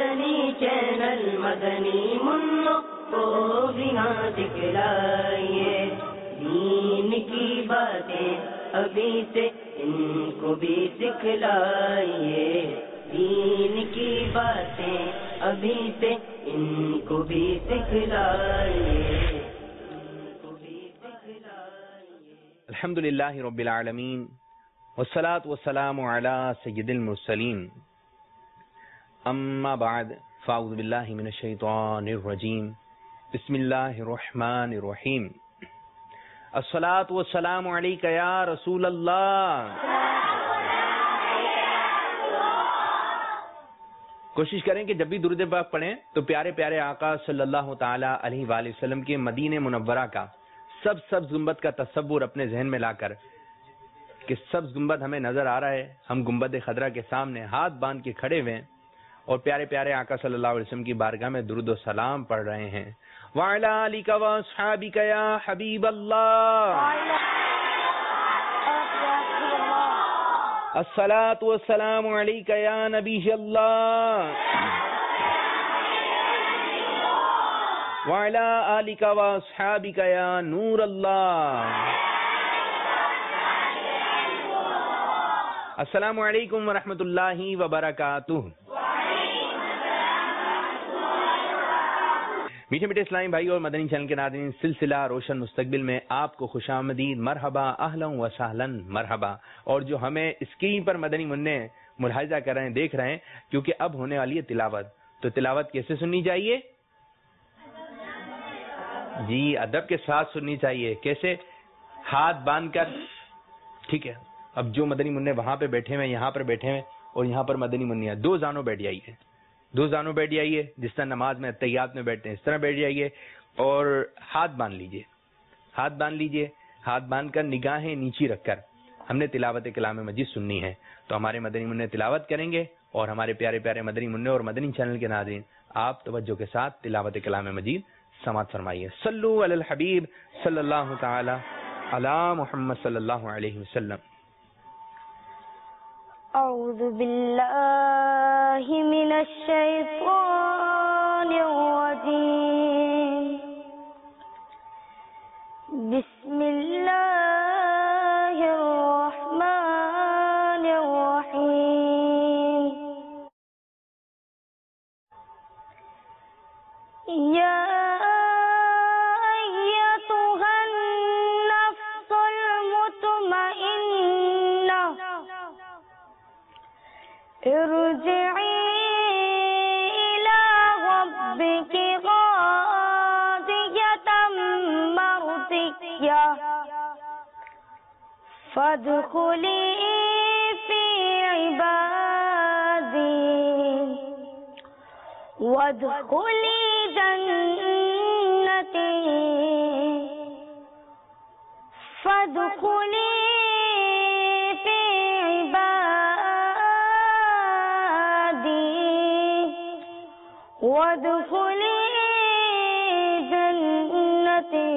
مدنی channel مدنی منوں کو بھی نہ دکھلائیے، دین کی باتیں ابھی سے ان کو بھی سکھلائیے، دین کی باتیں ابھی سے ان کو بھی سکھلائیے۔ الحمدللہ رب العالمین والصلاة والسلام علی سید المرسلین، اما بعد فاعوذ باللہ من الشیطان الرجیم، بسم اللہ الرحمن الرحیم، الصلاة والسلام علیک یا رسول اللہ۔ کوشش کریں کہ جب بھی درود پاک پڑھیں تو پیارے پیارے آقا صلی اللہ تعالی علیہ وآلہ وسلم کے مدینہ منورہ کا سبز گنبد کا تصور اپنے ذہن میں لا کر، کہ سبز گنبد ہمیں نظر آ رہا ہے، ہم گنبد خضرا کے سامنے ہاتھ باندھ کے کھڑے ہوئے ہیں اور پیارے پیارے آقا صلی اللہ علیہ وسلم کی بارگاہ میں درود و سلام پڑھ رہے ہیں۔ وعلی آلک واصحابک یا حبیب اللہ، الصلاۃ والسلام علیک یا نبی اللہ، وعلی آلک واصحابک یا نور اللہ۔ السلام علیکم ورحمۃ اللہ وبرکاتہ۔ میٹھے میٹھے اسلامی بھائی اور مدنی چینل کے ناظرین، سلسلہ روشن مستقبل میں آپ کو خوش آمدید، مرحبا، اہلا و سہلا، مرحبا۔ اور جو ہمیں اسکرین پر مدنی منع ملاحظہ کر رہے ہیں، دیکھ رہے ہیں، کیونکہ اب ہونے والی ہے تلاوت، تو تلاوت کیسے سننی چاہیے؟ جی ادب کے ساتھ سننی چاہیے۔ کیسے؟ ہاتھ باندھ کر، ٹھیک ہے؟ اب جو مدنی منع وہاں پہ بیٹھے ہوئے، یہاں پر بیٹھے ہوئے اور یہاں پر مدنی منع، دو زانوں بیٹھ جائیے، دو زانوں بیٹھ جائیے، جس طرح نماز میں تحیات میں بیٹھتے ہیں اس طرح بیٹھ جائیے اور ہاتھ باندھ لیجئے، ہاتھ باندھ لیجئے، ہاتھ باندھ کر نگاہیں نیچی رکھ کر ہم نے تلاوت کلام مجید سننی ہے۔ تو ہمارے مدنی منع تلاوت کریں گے اور ہمارے پیارے پیارے مدنی منع اور مدنی چینل کے ناظرین آپ توجہ کے ساتھ تلاوت کلام مجید سماعت فرمائیے۔ صلو علی الحبیب صلی اللہ تعالی علی محمد صلی اللہ علیہ وسلم۔ اعوذ باللہ من الشیطان الرجیم، بسم اللہ الرحمن الرحیم، یا ایتها النفس المطمئنہ، ارجعی الی ربک راضیۃ مرضیہ، فادخلی فی عبادی وادخلی جنتی، فادخلی فی عبادی وادخلی جنتی،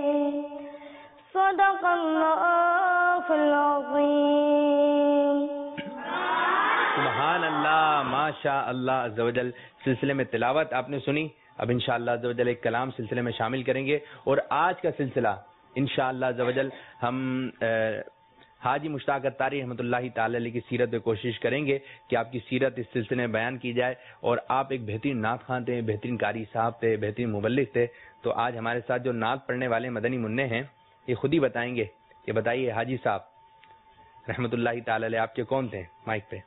صدق اللہ العظیم۔ سبحان اللہ، ماشاء اللہ عز و جل۔ سلسلے میں تلاوت آپ نے سنی، اب انشاءاللہ عز و جل ایک کلام سلسلے میں شامل کریں گے، اور آج کا سلسلہ انشاءاللہ عز و جل ہم حاجی مشتاق اتاری رحمۃ اللہ تعالی علیہ کی سیرت پہ کوشش کریں گے کہ آپ کی سیرت اس سلسلے میں بیان کی جائے، اور آپ ایک بہترین نعت خواں تھے، بہترین قاری صاحب تھے، بہترین مبلغ تھے، تو آج ہمارے ساتھ جو نعت پڑھنے والے مدنی منع ہیں یہ خود ہی بتائیں گے کہ بتائیے حاجی صاحب رحمۃ اللہ تعالی علیہ آپ کے کون تھے؟ مائک پہ۔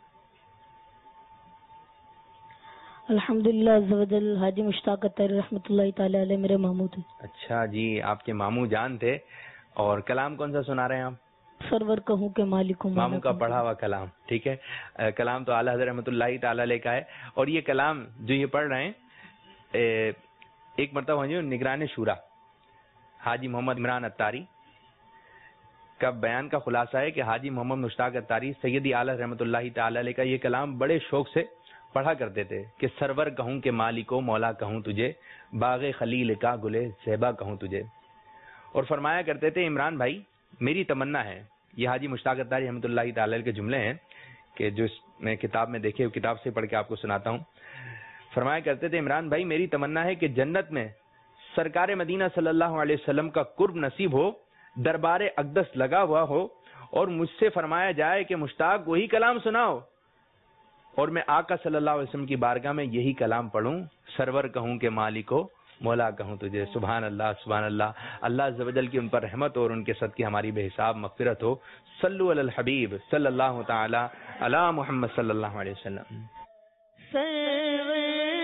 الحمدللہ عز و جل، حاجی مشتاق اتاری رحمۃ اللہ تعالی علیہ میرے ماموں تھے۔ اچھا جی، آپ کے ماموں جان تھے، اور کلام کون سا سنا رہے ہیں آپ؟ سرور کہوں کہ مالک ہوں، ماموں کا پڑھا ہوا کلام، ٹھیک ہے؟ کلام تو اعلیٰ حضرت رحمۃ اللہ تعالی علیہ کا ہے، اور یہ کلام جو یہ پڑھ رہے ہیں ایک مرتبہ جو نگران شورا حاجی محمد عمران اتاری کا بیان کا خلاصہ ہے کہ حاجی محمد مشتاق اتاری سیدی اعلیٰ رحمۃ اللہ تعالی علیہ کا یہ کلام بڑے شوق سے پڑھا کرتے تھے کہ سرور کہوں کہ مالکو مولا کہوں تجھے، باغ خلیل کا گلے زیبا کہوں تجھے، اور فرمایا کرتے تھے عمران بھائی میری تمنا ہے، یہ حاجی مشتاق اتاری رحمۃ اللہ تعالی کے جملے ہیں کہ جو میں کتاب میں دیکھے کتاب سے پڑھ کے آپ کو سناتا ہوں، فرمایا کرتے تھے عمران بھائی میری تمنا ہے کہ جنت میں سرکار مدینہ صلی اللہ علیہ وسلم کا قرب نصیب ہو، دربار اقدس لگا ہوا ہو، اور مجھ سے فرمایا جائے کہ مشتاق وہی کلام سناؤ، اور میں آقا صلی اللہ علیہ وسلم کی بارگاہ میں یہی کلام پڑھوں، سرور کہوں کہ مالک ہو، مولا کہوں تجھے۔ سبحان اللہ سبحان اللہ۔ اللہ عز و جل کی ان پر رحمت اور ان کے صدقے ہماری بے حساب مغفرت ہو۔ صلو علی الحبیب صلی اللہ تعالی علی محمد صلی اللہ علیہ وسلم۔ سرور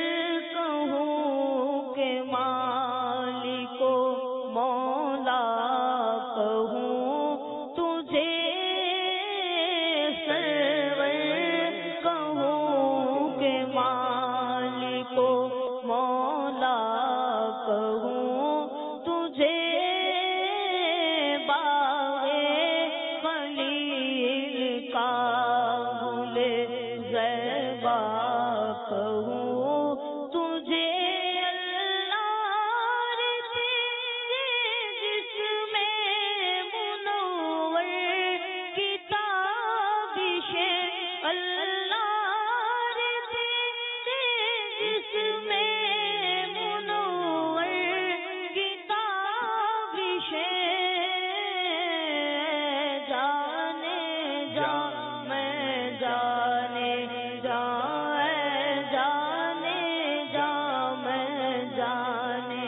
کہوں کہ مالک و مولا کہوں تجھے، سرور کہوں کہ مالک و مولا کہوں تجھے، باغے خلیل کا گل زیبا کہوں تجھے، اللہ جس میں منور کتابش، اللہ جس میں منور کتابش، جانے جا میں جانے جا، جانے جا میں جانے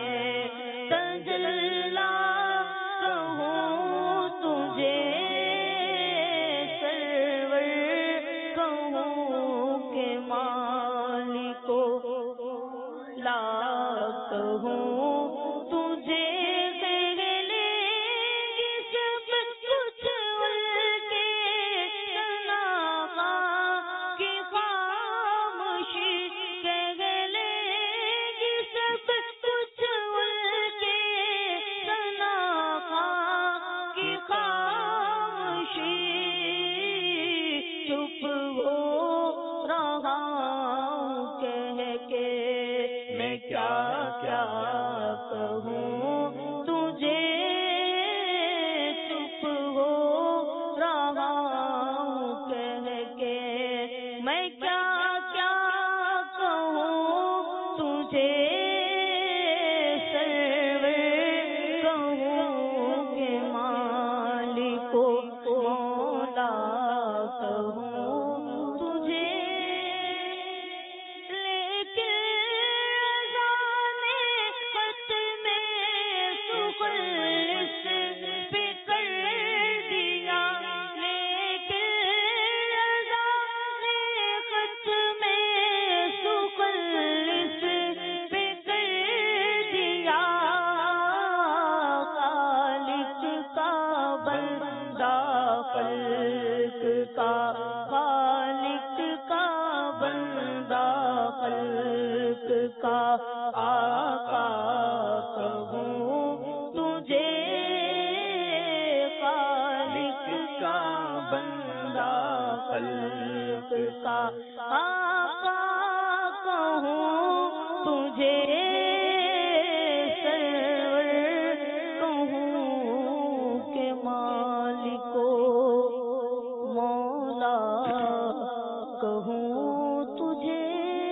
تجلا کہوں تجھے، سرور کہوں کہ مالک و لا کہوں تجھے، گلے سب کچھ ان کے تنہا کی خاموشی، گلے سب کچھ ان کے تنہا کی خاموشی، چپ ہو رہا ہوں کہہ کے میں کیا کیا کہوں تجھے، چپ ہو رہا ہوں کہہ کے میں کیا کیا کہوں تجھے، سرور کہوں کہ مالک و مولا کہوں تجھے، لیکن خط میں سخلص پہ کر دیا، لیکن خط میں سخلص پہ کر دیا، خالق کا بندہ خلق کا، خالق کا بندہ خلق کا، آقا کہوں تجھے، خالق کا بندہ خلق کا، آقا کہوں تجھے، سرور کہوں کہ مالک و مولا کہوں تجھے۔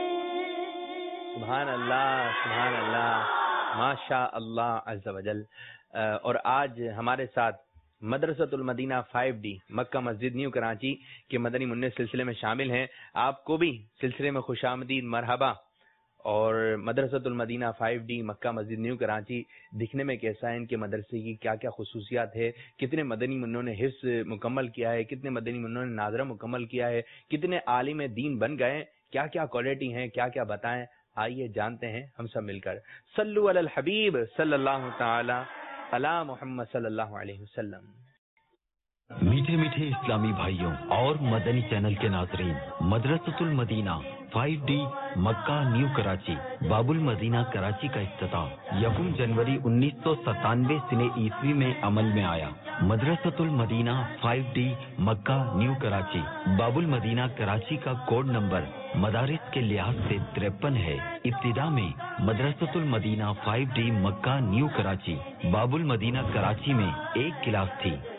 سبحان اللہ سبحان اللہ، ماشاء اللہ عز و جل۔ اور آج ہمارے ساتھ مدرسۃ المدینہ 5D مکہ مسجد نیو کراچی کے مدنی منع سلسلے میں شامل ہیں۔ آپ کو بھی سلسلے میں خوش آمدید، مرحبا۔ اور مدرسۃ المدینہ 5D مکہ مسجد نیو کراچی دکھنے میں کیسا ہے، ان کے مدرسے کی کیا کیا خصوصیات ہے، کتنے مدنی منوں نے حفظ مکمل کیا ہے، کتنے مدنی منوں نے ناظرہ مکمل کیا ہے، کتنے عالم دین بن گئے، کیا کیا کوالٹی ہیں، کیا کیا بتائیں، آئیے جانتے ہیں ہم سب مل کر۔ صلو علی الحبیب صلی اللہ تعالی علی محمد صلی اللہ علیہ وسلم۔ میٹھے میٹھے اسلامی بھائیوں اور مدنی چینل کے ناظرین، مدرسۃ المدینہ 5D مکہ نیو کراچی باب المدینہ کراچی کا افتتاح 1 جنوری 1997 سنے عیسوی میں عمل میں آیا۔ مدرسۃ المدینہ 5D مکہ نیو کراچی باب المدینہ کراچی کا کوڈ نمبر مدارس کے لحاظ سے 53 ہے۔ ابتدا میں مدرسۃ المدینہ 5D مکہ نیو کراچی باب المدینہ کراچی میں 1 کلاس تھی۔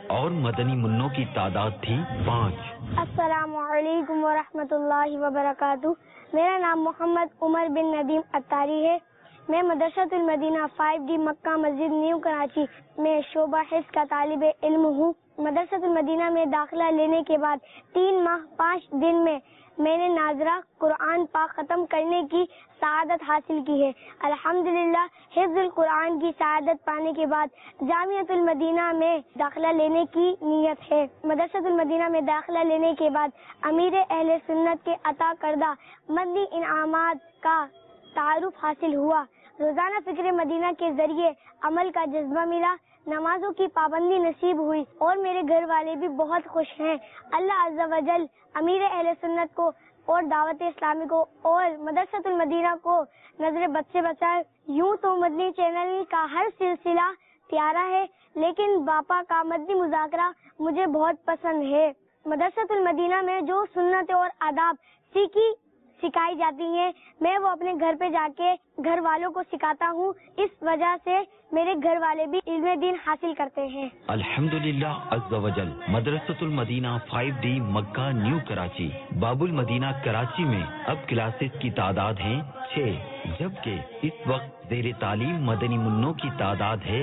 اور مدنی منوں کی تعداد تھی 5۔ السلام علیکم ورحمۃ اللہ وبرکاتہ۔ میرا نام محمد عمر بن ندیم اتاری ہے۔ میں مدرسۃ المدینہ 5D مکہ مسجد نیو کراچی میں شعبہ حفظ کا طالب علم ہوں۔ مدرسۃ المدینہ میں داخلہ لینے کے بعد 3 ماہ 5 دن میں نے ناظرہ قرآن پاک ختم کرنے کی سعادت حاصل کی ہے۔ الحمدللہ حفظ القرآن کی سعادت پانے کے بعد جامعۃ المدینہ میں داخلہ لینے کی نیت ہے۔ مدرسۃ المدینہ میں داخلہ لینے کے بعد امیر اہل سنت کے عطا کردہ مدنی انعامات کا تعارف حاصل ہوا۔ روزانہ فکر مدینہ کے ذریعے عمل کا جذبہ ملا، نمازوں کی پابندی نصیب ہوئی اور میرے گھر والے بھی بہت خوش ہیں۔ اللہ عز و جل امیر اہل سنت کو اور دعوت اسلامی کو اور مدرسۃ المدینہ کو نظر بد سے بچائے۔ یوں تو مدنی چینل کا ہر سلسلہ پیارا ہے، لیکن باپا کا مدنی مذاکرہ مجھے بہت پسند ہے۔ مدرسۃ المدینہ میں جو سنت اور آداب سکھائی جاتی ہیں، میں وہ اپنے گھر پہ جا کے گھر والوں کو سکھاتا ہوں۔ اس وجہ سے میرے گھر والے بھی علم دین حاصل کرتے ہیں۔ الحمدللہ عز و جل مدرسۃ المدینہ 5D مکہ نیو کراچی باب المدینہ کراچی میں اب کلاسز کی تعداد ہیں 6، جبکہ اس وقت زیر تعلیم مدنی منوں کی تعداد ہے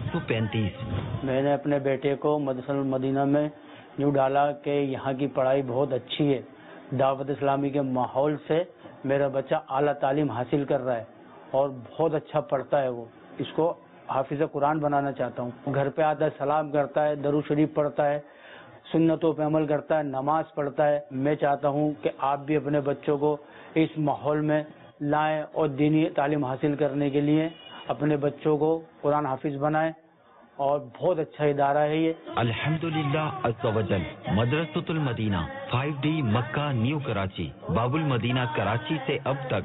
135۔ میں نے اپنے بیٹے کو مدرسۃ المدینہ میں یوں ڈالا کہ یہاں کی پڑھائی بہت اچھی ہے، دعوت اسلامی کے ماحول سے میرا بچہ اعلیٰ تعلیم حاصل کر رہا ہے اور بہت اچھا پڑھتا ہے۔ وہ اس کو حافظ قرآن بنانا چاہتا ہوں۔ گھر پہ آتا ہے، سلام کرتا ہے، درود شریف پڑھتا ہے، سنتوں پہ عمل کرتا ہے، نماز پڑھتا ہے۔ میں چاہتا ہوں کہ آپ بھی اپنے بچوں کو اس ماحول میں لائیں اور دینی تعلیم حاصل کرنے کے لیے اپنے بچوں کو قرآن حافظ بنائیں، اور بہت اچھا ادارہ ہے یہ۔ الحمدللہ عز و جل مدرسۃ المدینہ 5D مکہ نیو کراچی باب المدینہ کراچی سے اب تک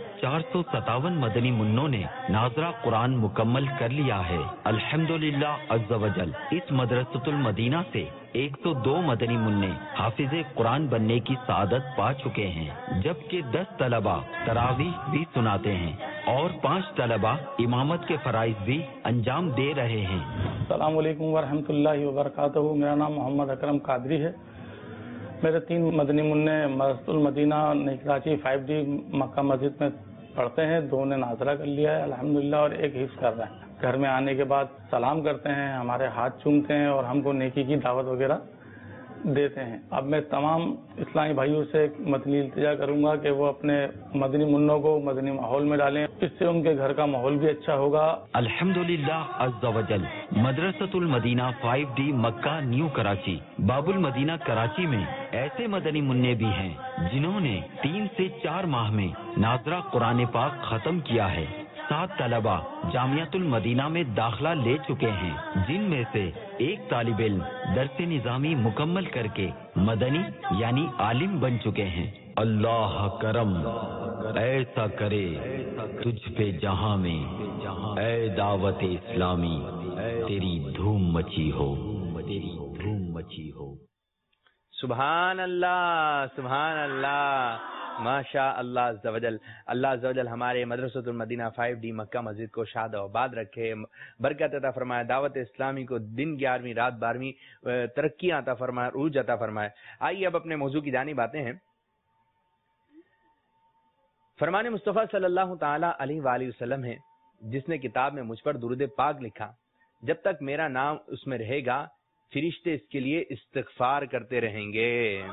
457 مدنی منوں نے ناظرہ قرآن مکمل کر لیا ہے۔ الحمدللہ عز و جل اس مدرسۃ المدینہ سے 102 مدنی منع حافظ قرآن بننے کی سعادت پا چکے ہیں، جبکہ 10 طلبہ تراویح بھی سناتے ہیں اور 5 طلبہ امامت کے فرائض بھی انجام دے رہے ہیں۔ السلام علیکم ورحمۃ اللہ وبرکاتہ۔ میرا نام محمد اکرم قادری ہے۔ میرے 3 مدنی منع مدرسۃ المدینہ نئی کراچی 5D مکہ مسجد میں پڑھتے ہیں، 2 نے ناظرہ کر لیا ہے الحمدللہ اور 1 حفظ کر رہے ہیں۔ گھر میں آنے کے بعد سلام کرتے ہیں، ہمارے ہاتھ چومتے ہیں اور ہم کو نیکی کی دعوت وغیرہ دیتے ہیں۔ اب میں تمام اسلامی بھائیوں سے مدنی التجا کروں گا کہ وہ اپنے مدنی منوں کو مدنی ماحول میں ڈالیں، اس سے ان کے گھر کا ماحول بھی اچھا ہوگا۔ الحمدللہ عز و جل مدرسۃ المدینہ 5D مکہ نیو کراچی باب المدینہ کراچی میں ایسے مدنی منع بھی ہیں جنہوں نے 3 سے 4 ماہ میں ناظرہ قرآن پاک ختم کیا ہے۔ 7 طلبہ جامعۃ المدینہ میں داخلہ لے چکے ہیں، جن میں سے 1 طالب علم درس نظامی مکمل کر کے مدنی یعنی عالم بن چکے ہیں۔ اللہ کرم ایسا کرے تجھ پہ جہاں میں، اے دعوت اسلامی تیری دھوم مچی ہو، تیری دھوم مچی ہو۔ سبحان اللہ، سبحان اللہ، ماشاء اللہ عز و جل۔ اللہ عز و جل ہمارے مدرسۃ المدینہ 5D مکہ مسجد کو شاد و آباد رکھے، برکت عطا فرمائے، دعوت اسلامی کو دن 11ویں رات 12ویں ترقیاں عطا فرمائے، عروج عطا فرمائے۔ آئیے اب اپنے موضوع کی جانب آتے ہیں۔ فرمان مصطفیٰ صلی اللہ تعالی علیہ وآلہ وسلم ہے، جس نے کتاب میں مجھ پر درود پاک لکھا، جب تک میرا نام اس میں رہے گا فرشتے اس کے لیے استغفار کرتے رہیں گے۔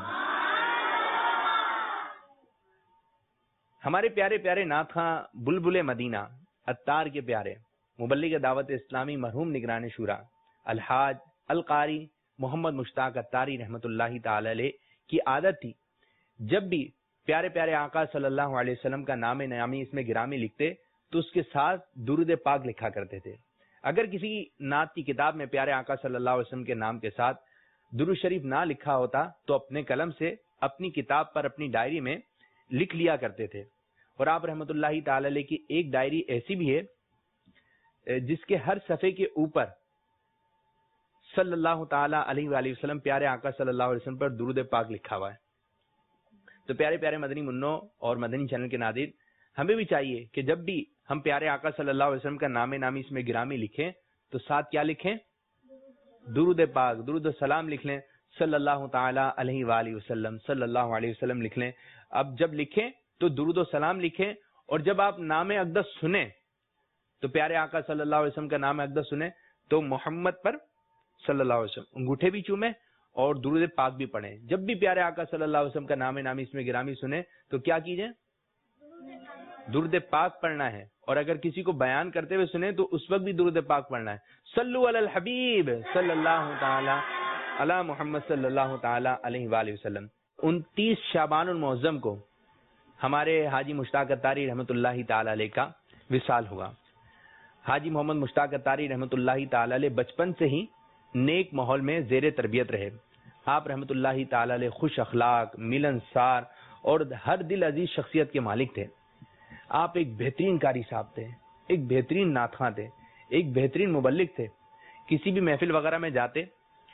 ہمارے پیارے پیارے ناتھاں بلبل مدینہ اتار کے پیارے مبلغ دعوت اسلامی مرحوم نگران شورا الحاج القاری محمد مشتاق اتاری رحمۃ اللہ تعالی علیہ کی عادت تھی، جب بھی پیارے پیارے آقا صلی اللہ علیہ وسلم کا نام نامی اس میں گرامی لکھتے تو اس کے ساتھ درود پاک لکھا کرتے تھے۔ اگر کسی نعت کی کتاب میں پیارے آقا صلی اللہ علیہ وسلم کے نام کے ساتھ درود شریف نہ لکھا ہوتا تو اپنے قلم سے اپنی کتاب پر اپنی ڈائری میں لکھ لیا کرتے تھے۔ اور آپ رحمۃ اللہ تعالی علیہ کی ایک ڈائری ایسی بھی ہے جس کے ہر صفحے کے اوپر صلی اللہ تعالی علیہ وآلہ وسلم پیارے آقا صلی اللہ علیہ وسلم پر درود پاک لکھا ہوا ہے۔ تو پیارے پیارے مدنی منوں اور مدنی چینل کے ناظرین، ہمیں بھی چاہیے کہ جب بھی ہم پیارے آقا صلی اللہ علیہ وسلم کا نام نامی اس میں گرامی لکھیں تو ساتھ کیا لکھیں؟ درود پاک درود و سلام لکھ لیں صلی اللہ تعالی علیہ وآلہ وسلم، صلی اللہ علیہ وسلم لکھ لیں. اب جب لکھیں تو درود و سلام لکھیں، اور جب آپ نام اقدس سنیں تو پیارے آقا صلی اللہ علیہ وسلم کا نام اقدس سنیں تو محمد پر صلی اللہ علیہ وسلم انگوٹھے بھی چومیں اور درود پاک بھی پڑھیں. جب بھی پیارے آقا صلی اللہ علیہ وسلم کا نام نامی اس میں گرامی سنیں تو کیا کیجئے؟ درود پاک پڑھنا ہے. اور اگر کسی کو بیان کرتے ہوئے سنیں تو اس وقت بھی درود پاک پڑھنا ہے. صلو علی الحبیب صلی اللہ تعالی علی محمد صلی اللہ تعالی علیہ وآلہ وسلم. 29 شعبان المعظم کو ہمارے حاجی مشتاق اتاری رحمۃ اللہ تعالی علیہ کا وصال ہوا. حاجی محمد مشتاق اتاری رحمۃ اللہ تعالی علیہ بچپن سے ہی نیک ماحول میں زیر تربیت رہے. آپ رحمۃ اللہ تعالی علیہ خوش اخلاق، ملنسار اور ہر دل عزیز شخصیت کے مالک تھے. آپ ایک بہترین قاری صاحب تھے، ایک بہترین نعت خواں تھے، ایک بہترین مبلغ تھے. کسی بھی محفل وغیرہ میں جاتے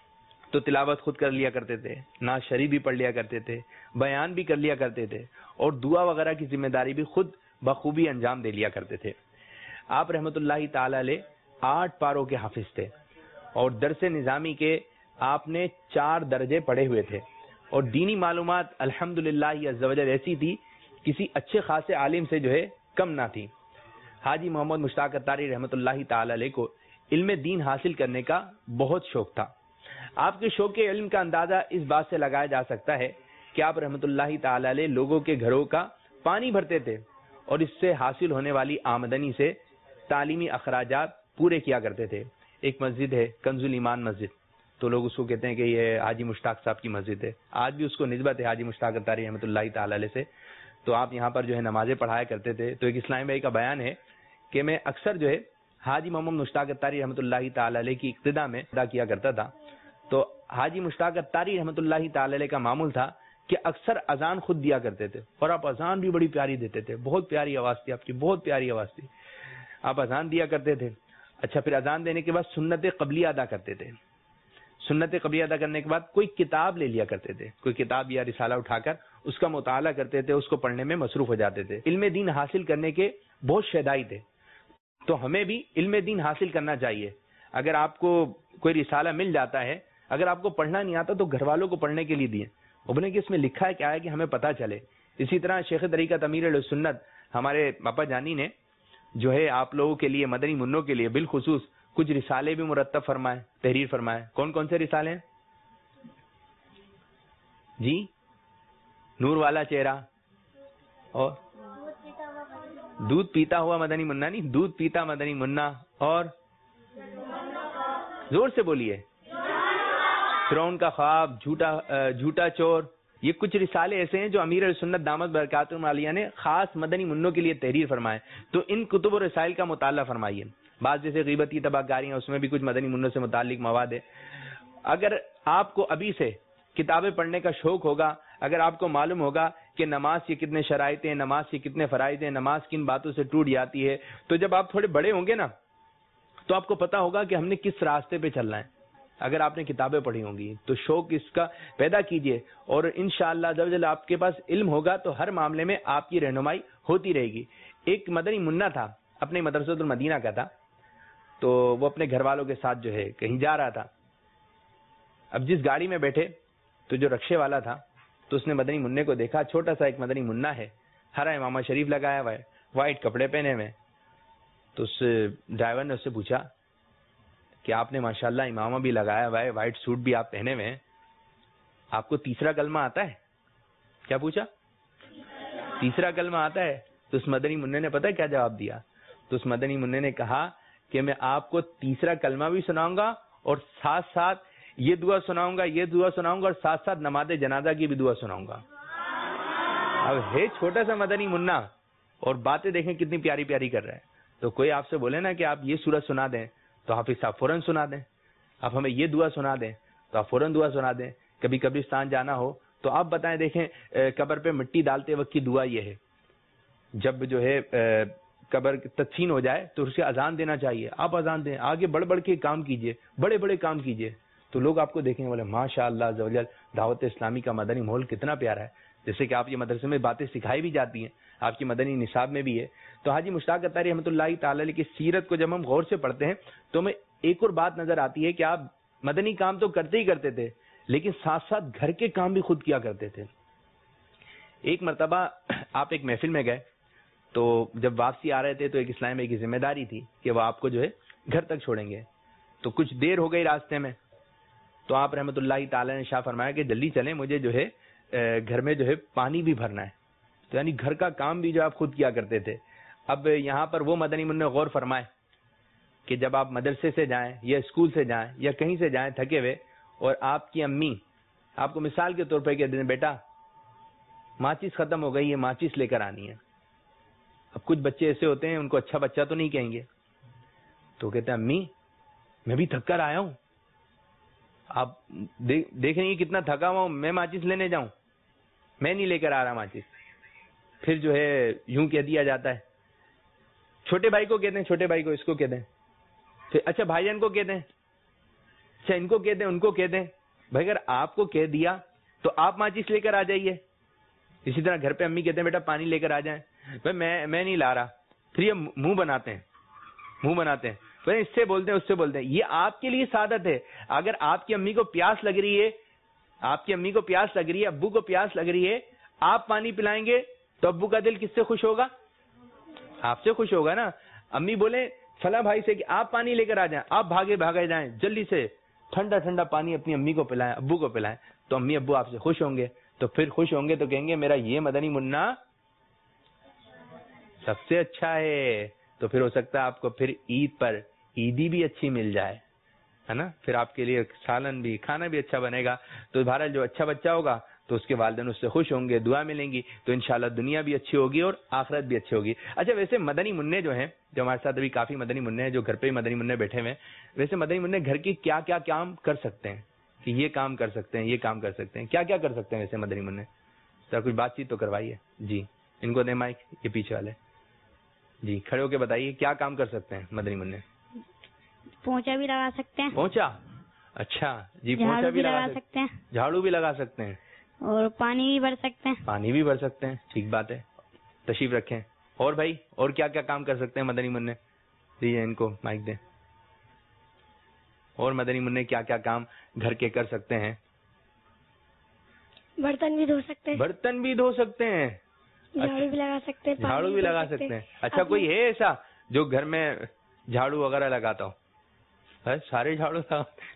تو تلاوت خود کر لیا کرتے تھے، نعت شریف بھی پڑھ لیا کرتے تھے، بیان بھی کر لیا کرتے تھے، اور دعا وغیرہ کی ذمہ داری بھی خود بخوبی انجام دے لیا کرتے تھے. آپ رحمۃ اللہ تعالی علیہ 8 پاروں کے حافظ تھے اور درس نظامی کے آپ نے 4 درجے پڑھے ہوئے تھے. اور دینی معلومات الحمدللہ عز و جل ایسی تھی کسی اچھے خاصے عالم سے جو ہے کم نہ تھی. حاجی محمد مشتاق اتاری رحمۃ اللہ تعالی علیہ کو علم دین حاصل کرنے کا بہت شوق تھا. آپ کے شوق علم کا اندازہ اس بات سے لگایا جا سکتا ہے کہ آپ رحمۃ اللہ تعالی علیہ لوگوں کے گھروں کا پانی بھرتے تھے اور اس سے حاصل ہونے والی آمدنی سے تعلیمی اخراجات پورے کیا کرتے تھے. ایک مسجد ہے کنز الایمان مسجد، تو لوگ اس کو کہتے ہیں کہ یہ حاجی مشتاق صاحب کی مسجد ہے. آج بھی اس کو نسبت ہے حاجی مشتاق اتاری رحمۃ اللہ تعالی علیہ سے. تو آپ یہاں پر جو ہے نمازیں پڑھایا کرتے تھے. تو ایک اسلامی بھائی کا بیان ہے کہ میں اکثر جو ہے حاجی محمد مشتاق اتاری رحمۃ اللہ تعالی علیہ کی اقتدا میں ادا کیا کرتا تھا. تو حاجی مشتاق اتاری رحمۃ اللہ تعالی علیہ کا معمول تھا کہ اکثر اذان خود دیا کرتے تھے، اور آپ اذان بھی بڑی پیاری دیتے تھے. بہت پیاری آواز تھی آپ کی، بہت پیاری آواز تھی. آپ اذان دیا کرتے تھے. اچھا، پھر اذان دینے کے بعد سنت قبلیہ ادا کرتے تھے. سنت قبلیہ ادا کرنے کے بعد کوئی کتاب لے لیا کرتے تھے، کوئی کتاب یا رسالہ اٹھا کر اس کا مطالعہ کرتے تھے، اس کو پڑھنے میں مصروف ہو جاتے تھے. علم دین حاصل کرنے کے بہت شیدائی تھے. تو ہمیں بھی علم دین حاصل کرنا چاہیے. اگر آپ کو کوئی رسالہ مل جاتا ہے، اگر آپ کو پڑھنا نہیں آتا تو گھر والوں کو پڑھنے کے لیے دیں، ابنے کہ اس میں لکھا ہے کیا ہے کہ ہمیں پتہ چلے. اسی طرح شیخ طریقت امیر اہل سنت ہمارے پاپا جانی نے جو ہے آپ لوگوں کے لیے، مدنی منوں کے لیے بالخصوص کچھ رسالے بھی مرتب فرمائے، تحریر فرمائے. کون کون سے رسالے ہیں جی؟ نور والا چہرہ، اور دودھ پیتا ہوا مدنی منا، نہیں دودھ پیتا مدنی منا، اور زور سے بولیے، فرعون کا خواب، جھوٹا چور. یہ کچھ رسالے ایسے ہیں جو امیر سنت دامت برکاتہم عالیہ نے خاص مدنی منوں کے لیے تحریر فرمائے. تو ان کتب و رسائل کا مطالعہ فرمائیے. بعض جیسے غیبتی تباہ کاریاں، اس میں بھی کچھ مدنی منوں سے متعلق مواد ہے. اگر آپ کو ابھی سے کتابیں پڑھنے کا شوق ہوگا، اگر آپ کو معلوم ہوگا کہ نماز کے کتنے شرائط ہیں، نماز کے کتنے فرائض ہیں، نماز کن باتوں سے ٹوٹ جاتی ہے، تو جب آپ تھوڑے بڑے ہوں گے نا تو آپ کو پتا ہوگا کہ ہم نے کس راستے پہ چلنا ہے. اگر آپ نے کتابیں پڑھی ہوں گی تو شوق اس کا پیدا کیجئے، اور انشاءاللہ جب آپ کے پاس علم ہوگا تو ہر معاملے میں آپ کی رہنمائی ہوتی رہے گی. ایک مدنی منا تھا، اپنے مدرسۃ المدینہ کا تھا. تو وہ اپنے گھر والوں کے ساتھ جو ہے کہیں جا رہا تھا. اب جس گاڑی میں بیٹھے تو جو رکشے والا تھا تو اس نے مدنی منع کو دیکھا. چھوٹا سا ایک مدنی منا ہے، ہرا امامہ شریف لگایا ہوا ہے، وائٹ کپڑے پہنے ہوئے. تو اس ڈرائیور نے اس سے پوچھا کہ آپ نے ماشاءاللہ امامہ بھی لگایا ہوا ہے، وائٹ سوٹ بھی آپ پہنے ہوئے ہیں، آپ کو تیسرا کلمہ آتا ہے؟ کیا پوچھا؟ تیسرا کلمہ آتا ہے؟ تو اس مدنی منع نے پتہ کیا جواب دیا؟ تو اس مدنی منع نے کہا کہ میں آپ کو تیسرا کلمہ بھی سناؤں گا اور ساتھ ساتھ یہ دعا سناؤں گا، یہ دعا سناؤں گا، اور ساتھ ساتھ نماز جنازہ کی بھی دعا سناؤں گا. اب ہے چھوٹا سا مدنی منا اور باتیں دیکھیں کتنی پیاری پیاری کر رہا ہے. تو کوئی آپ سے بولے نا کہ آپ یہ سورت سنا دیں تو حافظ صاحب فوراً سنا دیں. آپ ہمیں یہ دعا سنا دیں تو آپ فوراً دعا سنا دیں. کبھی قبرستان جانا ہو تو آپ بتائیں، دیکھیں قبر پہ مٹی ڈالتے وقت کی دعا یہ ہے، جب جو ہے قبر تدفین ہو جائے تو اسے اذان دینا چاہیے. آپ اذان دیں، آگے بڑھ بڑھ کے کام کیجئے، بڑے بڑے کام کیجئے. تو لوگ آپ کو دیکھیں بولے ماشاء اللہ عز و جل دعوت اسلامی کا مدنی ماحول کتنا پیارا ہے. جیسے کہ آپ یہ مدرسے میں باتیں سکھائی بھی جاتی ہیں، آپ کی مدنی نصاب میں بھی ہے. تو حاجی مشتاق اتاری رحمۃ اللہ تعالی علیہ کی سیرت کو جب ہم غور سے پڑھتے ہیں تو ہمیں ایک اور بات نظر آتی ہے کہ آپ مدنی کام تو کرتے ہی کرتے تھے، لیکن ساتھ ساتھ گھر کے کام بھی خود کیا کرتے تھے. ایک مرتبہ آپ ایک محفل میں گئے تو جب واپسی آ رہے تھے تو ایک اسلام بھائی کی ذمہ داری تھی کہ وہ آپ کو جو ہے گھر تک چھوڑیں گے. تو کچھ دیر ہو گئی راستے میں، تو آپ رحمۃ اللہ تعالی نے شاہ فرمایا کہ جلدی چلیں، مجھے جو ہے گھر میں جو ہے پانی بھی بھرنا ہے. تو یعنی گھر کا کام بھی جو آپ خود کیا کرتے تھے. اب یہاں پر وہ مدنی منع غور فرمائے کہ جب آپ مدرسے سے جائیں یا اسکول سے جائیں یا کہیں سے جائیں تھکے ہوئے، اور آپ کی امی آپ کو مثال کے طور پہ کہہ دیں بیٹا ماچس ختم ہو گئی ہے، ماچس لے کر آنی ہے. اب کچھ بچے ایسے ہوتے ہیں ان کو اچھا بچہ تو نہیں کہیں گے، تو کہتے ہیں امی میں بھی تھک کر آیا ہوں، آپ دیکھ رہی ہیں کتنا تھکا ہوا ہوں، میں ماچس لینے جاؤں؟ میں نہیں لے کر آ رہا ماچس. پھر جو ہے یوں کہہ دیا جاتا ہے. چھوٹے بھائی کو کہتے ہیں، چھوٹے بھائی کو اس کو کہتے ہیں، پھر اچھا بھائی جان کو کہتے ہیں، اچھا ان کو کہتے ہیں، ان کو کہتے ہیں. بھائی اگر آپ کو کہہ دیا تو آپ ماچس لے کر آ جائیے. اسی طرح گھر پہ امی کہتے ہیں بیٹا پانی لے کر آ جائیں، بھائی میں نہیں لا رہا. پھر یہ منہ بناتے ہیں، بھائی اس سے بولتے ہیں اس سے بولتے ہیں. یہ آپ کے لیے سعادت ہے. اگر آپ کی امی کو پیاس لگ رہی ہے، آپ کی امی کو پیاس لگ رہی ہے، ابو کو پیاس لگ رہی ہے، آپ پانی پلائیں گے تو ابو کا دل کس سے خوش ہوگا؟ آپ سے خوش ہوگا نا. امی بولے فلاں بھائی سے کہ آپ پانی لے کر آ جائیں، آپ بھاگے جائیں جلدی سے، ٹھنڈا ٹھنڈا پانی اپنی امی کو پلائیں، ابو کو پلائیں، تو امی ابو آپ سے خوش ہوں گے. تو پھر خوش ہوں گے تو کہیں گے میرا یہ مدنی منا سب سے اچھا ہے. تو پھر ہو سکتا ہے آپ کو پھر عید پر عیدی بھی اچھی مل جائے، ہے نا. پھر آپ کے لیے سالن بھی، کھانا بھی اچھا بنے گا. تو بہرحال جو اچھا بچہ ہوگا تو اس کے والدین اس سے خوش ہوں گے، دعا ملیں گی، تو انشاءاللہ دنیا بھی اچھی ہوگی اور آخرت بھی اچھی ہوگی. اچھا ویسے مدنی منع جو ہیں، جو ہمارے ساتھ ابھی کافی مدنی منع ہیں جو گھر پہ ہی مدنی منع بیٹھے ہوئے ہیں، ویسے مدنی منع گھر کی کیا کیا کام کر سکتے ہیں؟ کہ یہ کام کر سکتے ہیں، یہ کام کر سکتے ہیں، کیا کیا کر سکتے ہیں ویسے مدنی منع؟ سر کچھ بات چیت تو کروائیے. جی ان کو دیں مائک، یہ پیچھے والے. جی کھڑے ہو کے بتائیے کیا کام کر سکتے ہیں مدنی منع؟ پونچا بھی لگا سکتے ہیں. پونچا؟ اچھا جی. پونچا بھی لگا سکتے ہیں، جھاڑو بھی لگا سکتے ہیں، اور پانی بھی بھر سکتے ہیں. پانی بھی بھر سکتے ہیں. ٹھیک بات ہے، تشریف رکھیں. اور بھائی اور کیا کیا کام کر سکتے ہیں مدنی منع؟ دیجیے ان کو مائک دیں. اور مدنی منع کیا کیا کام گھر کے کر سکتے ہیں؟ برتن بھی دھو سکتے ہیں. برتن بھی دھو سکتے ہیں، جھاڑو بھی لگا سکتے ہیں. جھاڑو بھی لگا سکتے ہیں. اچھا کوئی ہے ایسا جو گھر میں جھاڑو وغیرہ لگاتا ہو؟ سارے جھاڑو لگاتے ہیں.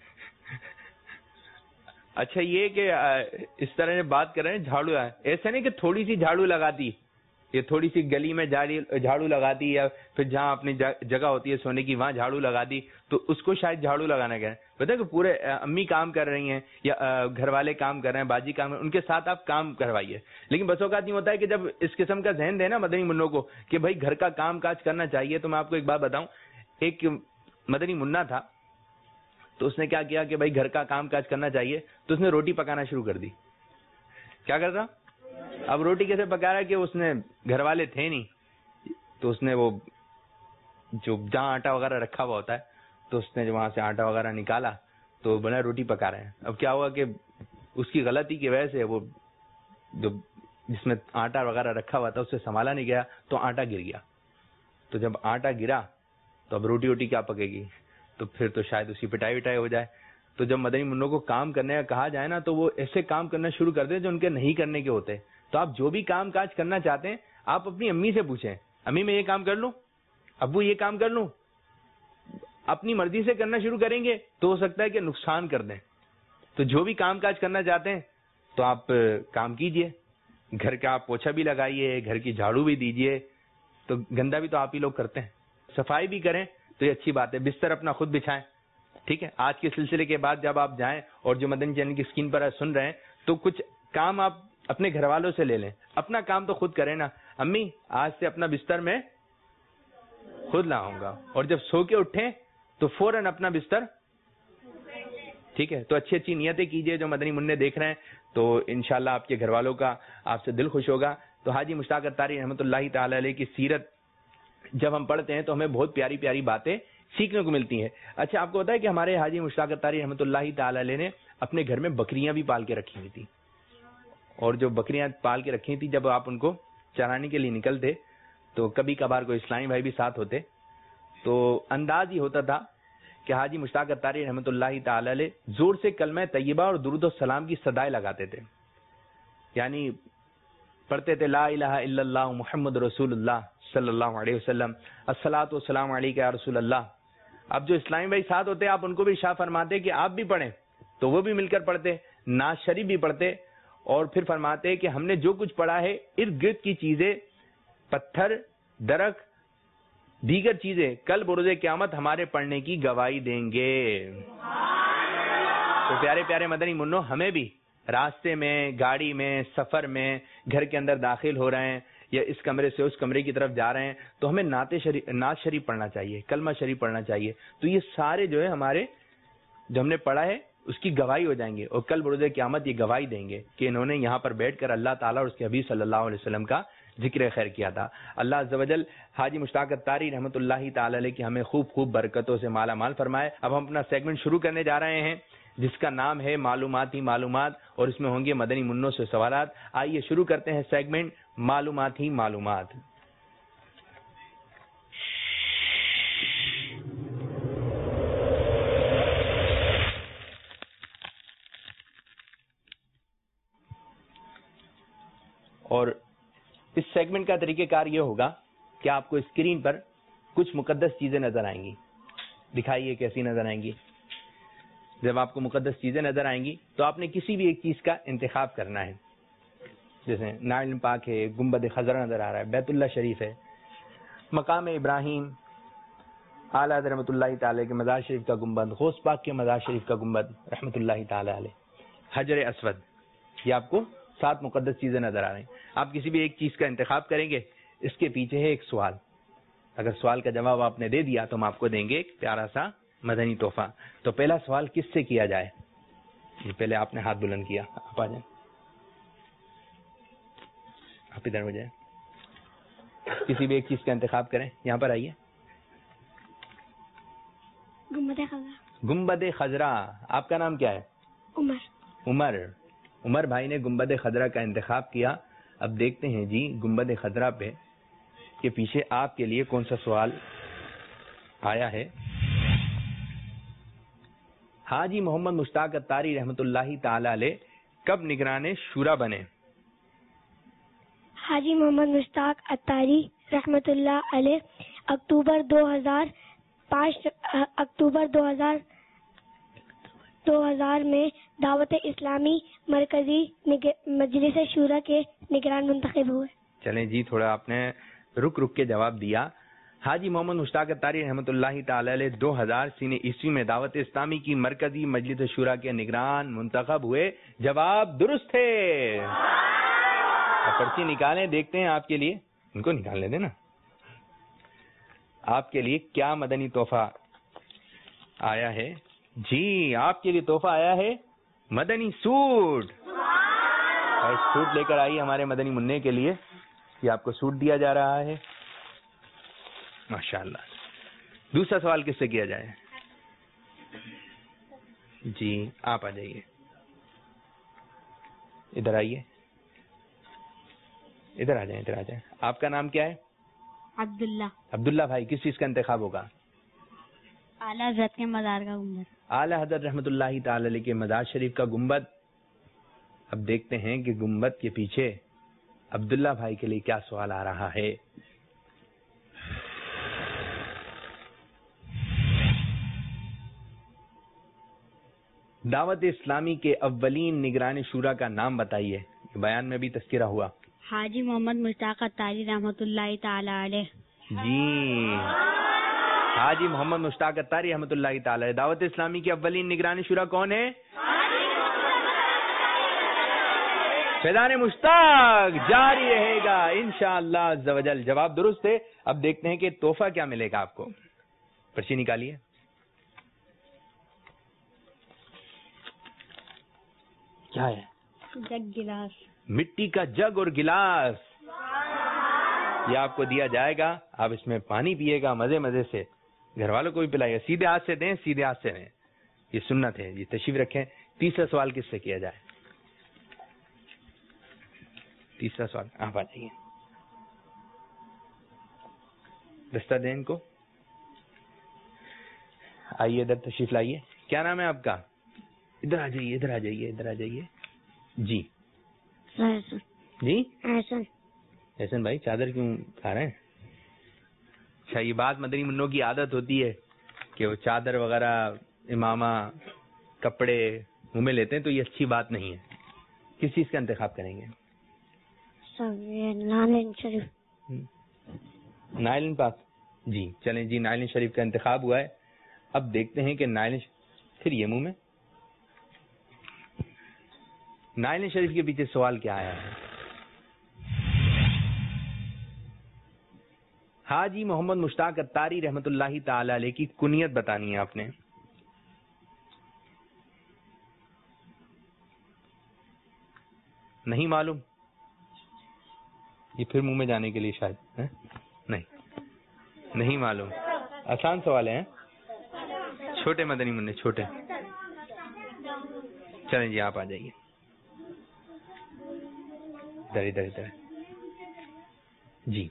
اچھا یہ کہ اس طرح سے بات کر رہے ہیں جھاڑو، ایسا نہیں کہ تھوڑی سی جھاڑو لگاتی، یہ تھوڑی سی گلی میں جھاڑو لگاتی، یا پھر جہاں اپنی جگہ ہوتی ہے سونے کی وہاں جھاڑو لگاتی، تو اس کو شاید جھاڑو لگانا کہہ رہے ہیں. پتہ ہے کہ پورے امی کام کر رہی ہیں یا گھر والے کام کر رہے ہیں، باجی کام کر رہے ہیں، ان کے ساتھ آپ کام کروائیے. لیکن بس اوقات نہیں ہوتا ہے کہ جب اس قسم کا ذہن دے نا مدنی منوں کو کہ بھائی گھر کا کام کاج کرنا چاہیے. تو میں آپ کو ایک بات بتاؤں، ایک مدنی منا تھا، تو اس نے کیا کیا کہ بھائی گھر کا کام کاج کرنا چاہیے، تو اس نے روٹی پکانا شروع کر دی. کیا کرتا؟ اب روٹی کیسے پکا رہا ہے کہ اس نے گھر والے تھے نہیں، تو اس نے وہ جو جہاں آٹا وغیرہ رکھا ہوا ہوتا ہے تو اس نے وہاں سے آٹا وغیرہ نکالا تو بنا روٹی پکا رہے ہیں. اب کیا ہوا کہ اس کی غلطی کی وجہ سے وہ جو جس میں آٹا وغیرہ رکھا ہوا تھا اس سے سنبھالا نہیں گیا تو آٹا گر گیا. تو جب آٹا گرا تو اب روٹی ووٹی کیا پکے گی؟ تو پھر تو شاید اسی پٹائی وٹائی ہو جائے. تو جب مدنی منوں کو کام کرنے کا کہا جائے نا تو وہ ایسے کام کرنا شروع کر دیں جو ان کے نہیں کرنے کے ہوتے. تو آپ جو بھی کام کاج کرنا چاہتے ہیں آپ اپنی امی سے پوچھیں، امی میں یہ کام کر لوں، ابو یہ کام کر لوں. اپنی مرضی سے کرنا شروع کریں گے تو ہو سکتا ہے کہ نقصان کر دیں. تو جو بھی کام کاج کرنا چاہتے ہیں تو آپ کام کیجئے. گھر کا آپ پوچھا بھی لگائیے، گھر کی جھاڑو بھی دیجئے. تو گندا بھی تو آپ ہی لوگ کرتے ہیں، صفائی بھی کریں تو یہ اچھی بات ہے. بستر اپنا خود بچھائیں. ٹھیک ہے، آج کے سلسلے کے بعد جب آپ جائیں اور جو مدنی چینل کی اسکرین پر سن رہے ہیں تو کچھ کام آپ اپنے گھر والوں سے لے لیں. اپنا کام تو خود کریں نا. امی آج سے اپنا بستر میں خود لاؤں گا، اور جب سو کے اٹھیں تو فوراً اپنا بستر. ٹھیک ہے، تو اچھی اچھی نیتیں کیجئے. جو مدنی منع دیکھ رہے ہیں تو انشاءاللہ آپ کے گھر والوں کا آپ سے دل خوش ہوگا. تو حاجی مشتاق اتاری رحمۃ اللہ تعالی علیہ کی سیرت جب ہم پڑھتے ہیں تو ہمیں بہت پیاری پیاری باتیں سیکھنے کو ملتی ہیں. اچھا آپ کو پتا ہے کہ ہمارے حاجی مشتاق اتاری رحمۃ اللہ تعالی علیہ نے اپنے گھر میں بکریاں بھی پال کے رکھی ہوئی تھی. اور جو بکریاں پال کے رکھی تھی جب آپ ان کو چرانے کے لیے نکلتے تو کبھی کبھار کوئی اسلامی بھائی بھی ساتھ ہوتے تو انداز ہی ہوتا تھا کہ حاجی مشتاق اتاری رحمۃ اللہ تعالی علیہ زور سے کلمہ طیبہ اور درود و سلام کی صدائیں لگاتے تھے، یعنی پڑھتے تھے لا الہ الا اللہ محمد رسول اللہ صلی اللہ علیہ وسلم، الصلاۃ والسلام علیک یا رسول اللہ. اب جو اسلامی بھائی ساتھ ہوتے آپ ان کو بھی ارشاد فرماتے کہ آپ بھی پڑھیں، تو وہ بھی مل کر پڑھتے، نعت شریف بھی پڑھتے، اور پھر فرماتے کہ ہم نے جو کچھ پڑھا ہے ارد گرد کی چیزیں، پتھر، درخت، دیگر چیزیں کل بروز قیامت ہمارے پڑھنے کی گواہی دیں گے. تو پیارے پیارے مدنی منو، ہمیں بھی راستے میں، گاڑی میں، سفر میں، گھر کے اندر داخل ہو رہے ہیں یا اس کمرے سے اس کمرے کی طرف جا رہے ہیں تو ہمیں نعت شریف پڑھنا چاہیے، کلمہ شریف پڑھنا چاہیے. تو یہ سارے جو ہے ہمارے جو ہم نے پڑھا ہے اس کی گواہی ہو جائیں گے، اور کل بروز قیامت یہ گواہی دیں گے کہ انہوں نے یہاں پر بیٹھ کر اللہ تعالیٰ اور اس کے حبیب صلی اللہ علیہ وسلم کا ذکر خیر کیا تھا. اللہ عز و جل حاجی مشتاق اتاری رحمۃ اللہ تعالی علیہ کی ہمیں خوب خوب برکتوں سے مالا مال فرمائے. اب ہم اپنا سیگمنٹ شروع کرنے جا رہے ہیں جس کا نام ہے معلوماتی معلومات، اور اس میں ہوں گے مدنی منوں سے سوالات. آئیے شروع کرتے ہیں سیگمنٹ معلوماتی معلومات. اور اس سیگمنٹ کا طریقہ کار یہ ہوگا کہ آپ کو اسکرین پر کچھ مقدس چیزیں نظر آئیں گی. دکھائیے کیسی نظر آئیں گی. جب آپ کو مقدس چیزیں نظر آئیں گی تو آپ نے کسی بھی ایک چیز کا انتخاب کرنا ہے. جیسے نائل پاک ہے، گنبد خضرا نظر آ رہا ہے، بیت اللہ شریف ہے، مقام ابراہیم، اعلیٰ حضرت رحمۃ اللہ تعالی کے مزار شریف کا گنبد، غوث پاک کے مزار شریف کا گنبد رحمۃ اللہ تعالی علیہ، حجر اسود. یہ آپ کو 7 مقدس چیزیں نظر آ رہی ہیں. آپ کسی بھی ایک چیز کا انتخاب کریں گے. اس کے پیچھے ہے ایک سوال. اگر سوال کا جواب آپ نے دے دیا تو ہم آپ کو دیں گے ایک پیارا سا مدنی تحفہ. تو پہلا سوال کس سے کیا جائے؟ یہ پہلے آپ نے ہاتھ بلند کیا، آپ آ جائیں، آپ ادھر ہو جائیں. کسی بھی ایک چیز کا انتخاب کریں. یہاں پر آئیے. گنبد خضرا. آپ کا نام کیا ہے؟ عمر بھائی نے گنبد خضرا کا انتخاب کیا. اب دیکھتے ہیں جی گنبد خضرا پہ کے پیچھے آپ کے لیے کون سا سوال آیا ہے. حاجی محمد مشتاق اتاری رحمۃ اللہ تعالی علیہ کب نگران شورا بنے؟ حاجی محمد مشتاق اتاری رحمۃ اللہ علیہ اکتوبر 2000 میں دعوت اسلامی مرکزی مجلس شورا کے نگران منتخب ہوئے. چلیں جی، تھوڑا آپ نے رک کے جواب دیا. حاجی محمد مشتاق اتاری رحمۃ اللہ تعالی علیہ 2000 میں دعوت اسلامی کی مرکزی مجلس شورا کے نگران منتخب ہوئے. جواب درست ہے. پرچی نکالیں، دیکھتے ہیں آپ کے لیے. ان کو نکالنے دیں نا. آپ کے لیے کیا مدنی تحفہ آیا ہے؟ جی، آپ کے لیے تحفہ آیا ہے مدنی سوٹ. اور سوٹ لے کر آئیے ہمارے مدنی منع کے لیے. یہ آپ کو سوٹ دیا جا رہا ہے. ماشاءاللہ. دوسرا سوال کس سے کیا جائے؟ جی آپ آ جائیے. ادھر آئیے، ادھر آ جائیں. آپ کا نام کیا ہے؟ عبداللہ بھائی. کس چیز کا انتخاب ہوگا؟ اعلیٰ حضرت کے مزار کا گنبد. اعلیٰ حضرت رحمۃ اللہ تعالی علیہ کے مزار شریف کا گنبد. اب دیکھتے ہیں کہ گنبد کے پیچھے عبداللہ بھائی کے لیے کیا سوال آ رہا ہے. دعوت اسلامی کے اولین نگران شورا کا نام بتائیے. بیان میں بھی تذکرہ ہوا. حاجی محمد مشتاق اتاری رحمۃ اللہ تعالی علیہ. جی، حاجی محمد مشتاق اتاری رحمۃ اللہ تعالی علیہ. دعوت اسلامی کے اولین نگران شورا کون ہے؟ فیضان مشتاق. جاری رہے گا انشاءاللہ عز و جل. جواب درست ہے. اب دیکھتے ہیں کہ تحفہ کیا ملے گا آپ کو. پرچی نکالیے. کیا ہے؟ Jug glass. مٹی کا جگ اور گلاس. یہ آپ کو دیا جائے گا. آپ اس میں پانی پیے گا مزے سے. گھر والوں کو بھی پلائیے. سیدھے ہاتھ سے دیں، سیدھے ہاتھ سے دیں. یہ سنت ہے. یہ تشریف رکھیں. تیسرا سوال کس سے کیا جائے؟ تیسرا سوال آپ آ جائیے. دستہ دیں ان کو. آئیے ادھر تشریف لائیے. کیا نام ہے آپ کا؟ ادھر آ جائیے ادھر آ جائیے ادھر آ جائیے. جی جی احسن بھائی چادر کیوں کھا رہے ہیں؟ اچھا یہ بات مدنی منوں کی عادت ہوتی ہے کہ وہ چادر وغیرہ امامہ کپڑے منہ میں لیتے ہیں تو یہ اچھی بات نہیں ہے. کس چیز کا انتخاب کریں گے؟ نائلن پاک. جی چلیں جی نائلن شریف کا انتخاب ہوا ہے. اب دیکھتے ہیں کہ نائلن پھر یہ منہ میں نائلن شریف کے پیچھے سوال کیا آیا ہے؟ حاجی محمد مشتاق اتاری رحمۃ اللہ تعالی علیہ کی کنیت بتانی ہے آپ نے. نہیں معلوم؟ یہ پھر منہ میں جانے کے لیے شاید نہیں معلوم. آسان سوال ہے. چھوٹے مدنی منع چھوٹے. چلیں جی آپ آ جائیے ادھر ادھر ادھر. جی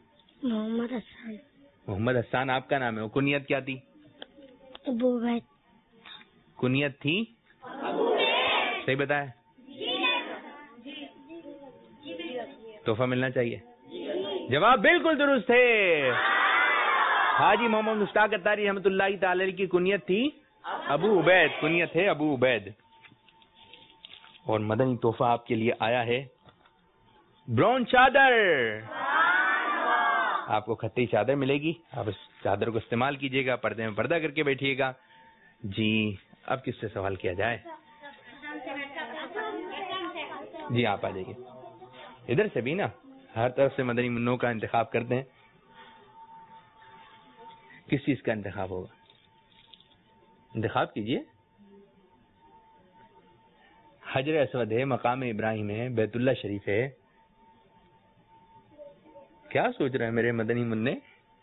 محمد حسان آپ کا نام ہے. وہ کنیت کیا تھی؟ ابو عبید. کنیت تھی صحیح بتایا؟ تحفہ ملنا چاہیے. جواب بالکل درست ہے. حاجی محمد مشتاق اتاری رحمۃ اللہ تعالی علیہ کی کنیت تھی ابو عبید. کنیت ہے ابو عبید. اور مدنی تحفہ آپ کے لیے آیا ہے براؤن چادر. آپ کو خطی چادر ملے گی. آپ اس چادر کو استعمال کیجیے گا. پردے میں پردہ کر کے بیٹھیے گا. جی اب کس سے سوال کیا جائے؟ جی آپ آ جائیے ادھر سے بھی نا. ہر طرف سے مدنی منوں کا انتخاب کرتے ہیں. کس چیز کا انتخاب ہوگا؟ انتخاب کیجئے. حجر اسود ہے, مقام ابراہیم ہے, بیت اللہ شریف ہے. کیا سوچ رہے ہیں میرے مدنی منع؟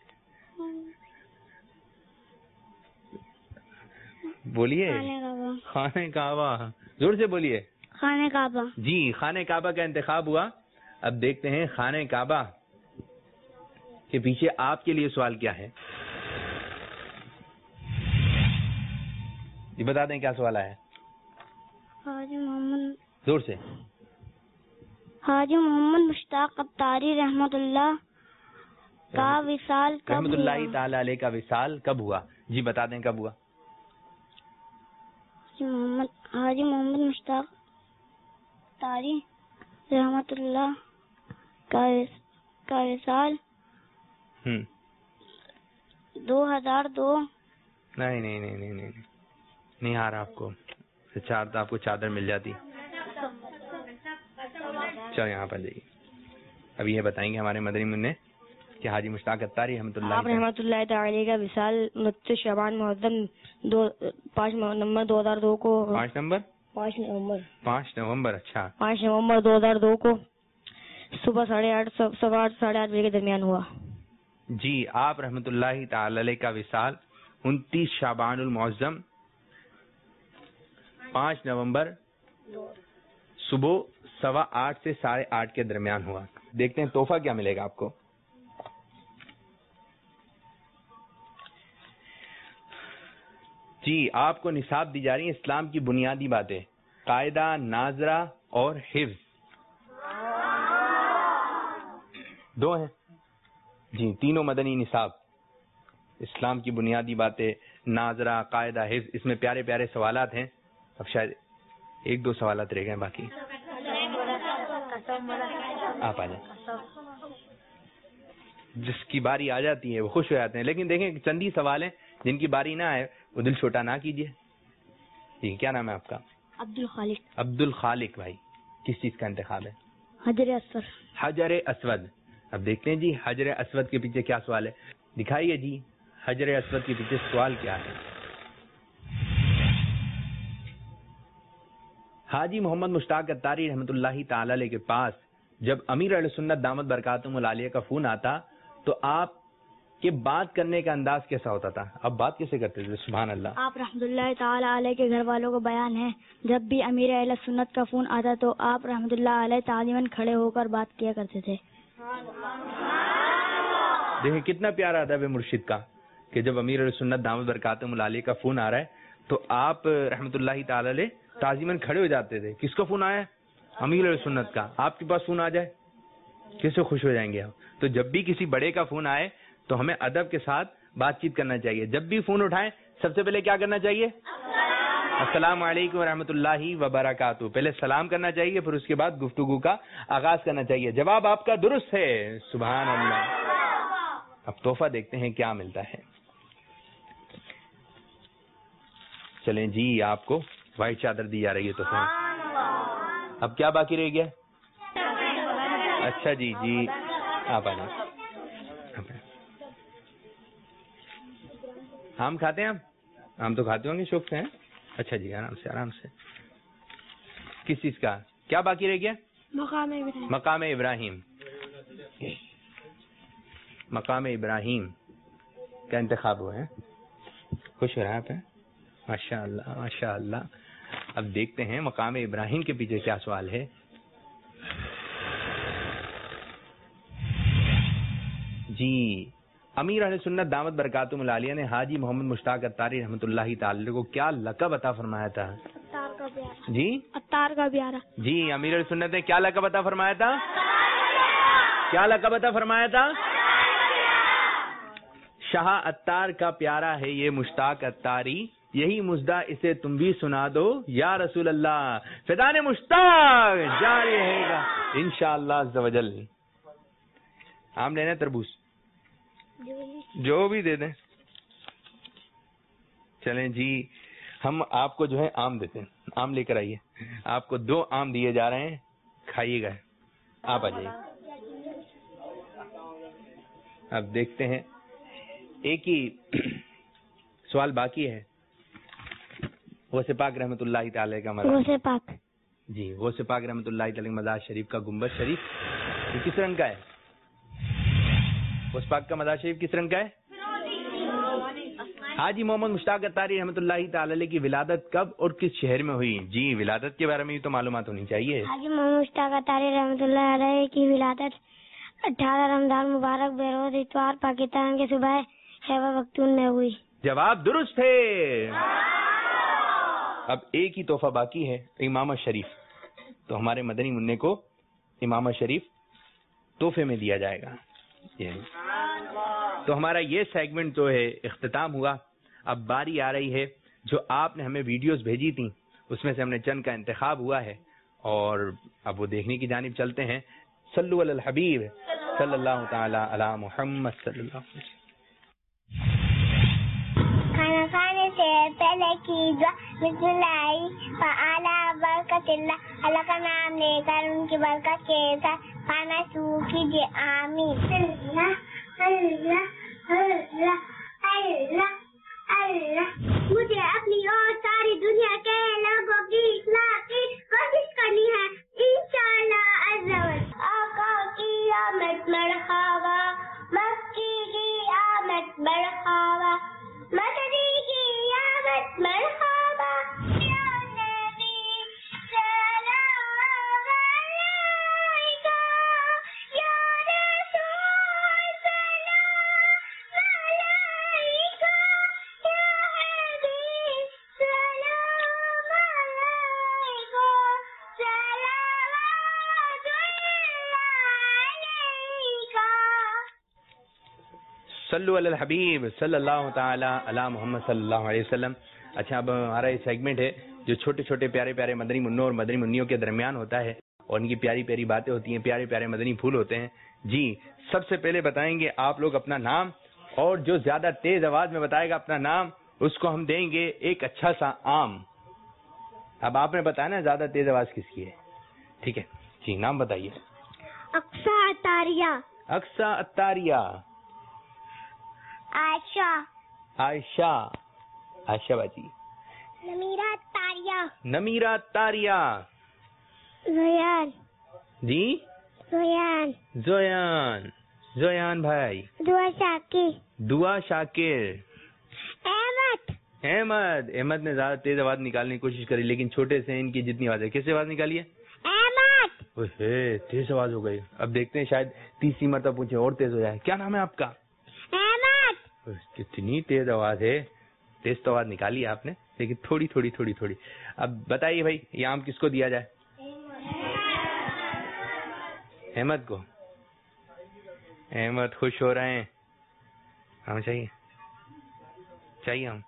بولیے. خانہ کعبہ. زور سے بولیے. خانہ کعبہ. جی خانہ کعبہ کا انتخاب ہوا. اب دیکھتے ہیں خانہ کعبہ کے پیچھے آپ کے لیے سوال کیا ہے. یہ بتا دیں کیا سوال ہے. حاجی محمد زور سے. حاجی محمد مشتاق اتاری رحمۃ اللہ کا وصال کب رحمۃ اللہ ہوا؟ تعالی علیہ کا وصال کب ہوا؟ جی بتا دیں کب ہوا. حاجی محمد مشتاق اتاری رحمۃ اللہ کا وصال 2002. نہیں آ رہا آپ کو. آپ کو چادر مل جاتی. چلو یہاں پر جائیے. اب یہ بتائیں گے ہمارے مدنی منع کہ حاجی مشتاق اتاری رحمۃ اللہ تعالی کا وصال 29 شعبان محرم 5 نومبر 2002 کو. 5 نومبر. اچھا 5 نومبر 2002 کو صبح 8:30 بجے کے درمیان ہوا. جی آپ رحمۃ اللہ تعالی علیہ کا وصال 29 شعبان المعظم 5 نومبر صبح 8:15 سے 8:30 کے درمیان ہوا. دیکھتے ہیں تحفہ کیا ملے گا آپ کو. جی آپ کو نصاب دی جا رہی ہیں اسلام کی بنیادی باتیں, قاعدہ, ناظرہ اور حفظ. 2 ہیں جی. تینوں مدنی نصاب, اسلام کی بنیادی باتیں, ناظرہ, قاعدہ, حفظ. اس میں پیارے پیارے سوالات ہیں. اب شاید 1-2 سوالات رہ گئے باقی. آپ آ جائیں. جس کی باری آ جاتی ہے وہ خوش ہو جاتے ہیں. لیکن دیکھیں چندی سوال ہیں, جن کی باری نہ آئے وہ دل چھوٹا نہ کیجیے. جی کیا نام ہے آپ کا؟ عبد الخالق بھائی. کس چیز کا انتخاب ہے؟ حجر اسود. حجر اسود. اب دیکھتے ہیں جی حجر اسود کے پیچھے کیا سوال ہے. دکھائیے جی حجر اسود کے پیچھے سوال کیا ہے. حاجی محمد مشتاق اتاری رحمۃ اللہ تعالی علیہ کے پاس جب امیر اہل سنت دامت برکاتہم العالیہ کا فون آتا تو آپ کے بات کرنے کا انداز کیسا ہوتا تھا؟ آپ بات کیسے کرتے تھے؟ سبحان اللہ. آپ رحمۃ اللہ تعالی علیہ کے گھر والوں کو بیان ہے, جب بھی امیر اہل سنت کا فون آتا تو آپ رحمۃ اللہ علیہ تعلیماً کھڑے ہو کر بات کیا کرتے تھے. دیکھیں کتنا پیارا ادب ہے مرشد کا کہ جب امیر علیہ سنت دامت برکاتہم العالیہ کا فون آ رہا ہے تو آپ رحمۃ اللہ تعالی علیہ تعظیماً کھڑے ہو جاتے تھے. کس کا فون آیا ہے؟ امیر علیہ سنت کا. آپ کے پاس فون آ جائے کیسے خوش ہو جائیں گے آپ. تو جب بھی کسی بڑے کا فون آئے تو ہمیں ادب کے ساتھ بات چیت کرنا چاہیے. جب بھی فون اٹھائیں سب سے پہلے کیا کرنا چاہیے؟ السلام علیکم ورحمۃ اللہ وبرکاتہ. پہلے سلام کرنا چاہیے, پھر اس کے بعد گفتگو کا آغاز کرنا چاہیے. جواب آپ کا درست ہے, سبحان اللہ. اب تحفہ دیکھتے ہیں کیا ملتا ہے. چلیں جی, آپ کو وائٹ چادر دی جا رہی ہے تحفے میں. اب کیا باقی رہ گیا؟ اچھا جی جی, آپ آ جائیں. آم کھاتے ہیں آپ؟ آم تو کھاتے ہوں گے شوق سے, ہیں؟ اچھا جی, آرام سے آرام سے. کس چیز کا کیا باقی رہ گیا؟ مقام ابراہیم. مقام ابراہیم کا انتخاب ہوا ہے. خوش ہو رہا ہے آپ؟ ماشاء اللہ ماشاء اللہ. اب دیکھتے ہیں مقام ابراہیم کے پیچھے کیا سوال ہے. جی, امیر اہل سنت دامت برکاتہم العالیہ نے حاجی محمد مشتاق اتاری رحمۃ اللہ تعالی کو کیا لقب عطا فرمایا تھا؟ جی, اتار کا پیارا. جی, امیر اہل سنت نے کیا لقب عطا فرمایا تھا؟ کیا لقب عطا فرمایا تھا؟ شاہ اتار کا پیارا ہے یہ مشتاق اتاری, یہی مژدہ اسے تم بھی سنا دو یا رسول اللہ. فدان مشتاق جاری رہے گا انشاءاللہ عز و جل. آم لینا تربوز جو بھی دے دیں. چلیں جی, ہم آپ کو جو ہے آم دیتے ہیں. آم لے کر آئیے. آپ کو 2 آم دیے جا رہے ہیں, کھائیے گا. آپ آ جائیے. اب دیکھتے ہیں, ایک ہی سوال باقی ہے. غوث پاک رحمۃ اللہ تعالی کا مزار. غوث پاک. جی, غوث پاک رحمۃ اللہ تعالی مزار شریف کا گنبد شریف یہ کس رنگ کا ہے؟ غوث پاک کا مزار شریف کس رنگ کا ہے؟ حاجی محمد مشتاق اتاری رحمۃ اللہ تعالی کی ولادت کب اور کس شہر میں ہوئی؟ جی, ولادت کے بارے میں بھی تو معلومات ہونی چاہیے. حاجی محمد مشتاق اتاری رحمۃ اللہ علیہ کی ولادت 18 رمضان مبارک بروز اتوار پاکستان کے صوبہ خیبر پختون میں ہوئی. جواب درست ہے. اب ایک ہی تحفہ باقی ہے, امامت شریف. تو ہمارے مدنی منع کو امامت شریف تحفے میں دیا جائے گا. تو ہمارا یہ سیگمنٹ جو ہے اختتام ہوا. اب باری آ رہی ہے جو آپ نے ہمیں ویڈیوز بھیجی تھیں, اس میں سے ہم نے چند کا انتخاب ہوا ہے اور اب وہ دیکھنے کی جانب چلتے ہیں. صلو علی الحبیب صلی اللہ تعالی علی محمد صلی اللہ علیہ وسلم. کھانا کھانے سے پہلے کی دعا بسم اللہ فعلی برکت اللہ کا نام لے کر ان کی برکت کے ساتھ کھانا شروع کیجیے. آمین. اللہ اللہ اللہ اللہ اللہ. مجھے اپنی اور ساری دنیا کے لوگوں کی اصلاح کی کوشش کرنی ہے انشاءاللہ عز و جل. آقا کی آمد مرحبا, مکی کی آمد مرحبا, مدنی کی آمد مرحبا. یا نبی سلام علیکہ, یا رسول سلام علیکہ, یا حبیب سلام علیکہ, صلوات علیکہ. صلو علی الحبیب صلی اللہ تعالی علی محمد صلی اللہ علیہ وسلم. اچھا, اب ہمارا یہ سیگمنٹ ہے جو چھوٹے چھوٹے پیارے پیارے مدنی منوں اور مدنی منیوں کے درمیان ہوتا ہے اور ان کی پیاری پیاری باتیں ہوتی ہیں, پیارے پیارے مدنی پھول ہوتے ہیں. جی, سب سے پہلے بتائیں گے آپ لوگ اپنا نام, اور جو زیادہ تیز آواز میں بتائے گا اپنا نام اس کو ہم دیں گے ایک اچھا سا آم. اب آپ نے بتایا نا زیادہ تیز آواز کس کی ہے, ٹھیک ہے جی. نام بتائیے. اقصی اتاریہ. اقصی اتاریہ. عائشہ. عائشہ. عائشہ باجی. نمیرہ اتاریہ. نمیرہ اتاریہ. زیان. جی, زیان. زیان. زیان بھائی. دعا شاکر. دعا شاکر. احمد. احمد. احمد نے زیادہ تیز آواز نکالنے کی کوشش کری لیکن چھوٹے سے ان کی جتنی آواز ہے. کیسے آواز نکالیے؟ احمد. تیز آواز ہو گئی. اب دیکھتے ہیں شاید تیسری مرتبہ پوچھیں اور تیز ہو جائے. کیا نام ہے آپ کا؟ احمد. کتنی تیز آواز ہے. تیز تو آواز نکالی آپ نے, لیکن تھوڑی تھوڑی تھوڑی تھوڑی. اب بتائیے بھائی, یہ آم کس کو دیا جائے؟ احمد کو. احمد خوش ہو رہے ہیں. ہاں چاہیے, چاہیے ہم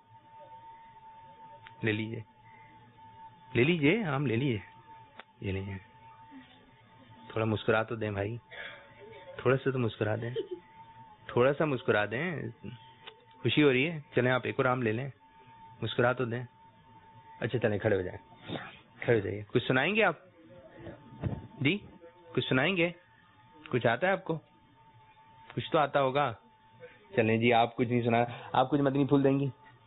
لے لیجیے, لے لیجیے آم لے لیجیے. یہ نہیں ہے, تھوڑا مسکرا تو دیں بھائی, تھوڑا سا تو مسکرا دیں, تھوڑا سا مسکرا دیں. خوشی ہو رہی ہے, چلیں آپ ایک اور آم لے لیں, مسکرا تو دیں. اچھا چلیں کھڑے ہو جائیں, کھڑے ہو جائیے. کچھ سنائیں گے آپ جی؟ کچھ سنائیں گے؟ کچھ آتا ہے آپ کو؟ کچھ تو آتا ہوگا. چلیں جی, آپ کچھ نہیں سنا, آپ کچھ مدنی پھول دیں گی؟